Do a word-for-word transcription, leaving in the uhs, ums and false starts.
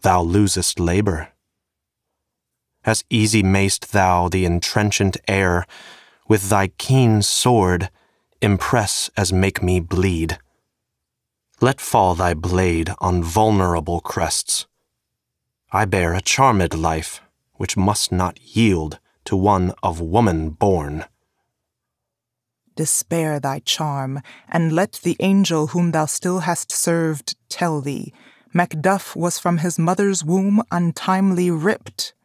thou losest labor. As easy mayst thou the entrenchant air with thy keen sword impress as make me bleed. Let fall thy blade on vulnerable crests. I bear a charmed life, which must not yield to one of woman born. Despair thy charm, and let the angel whom thou still hast served tell thee, Macduff was from his mother's womb untimely ripped,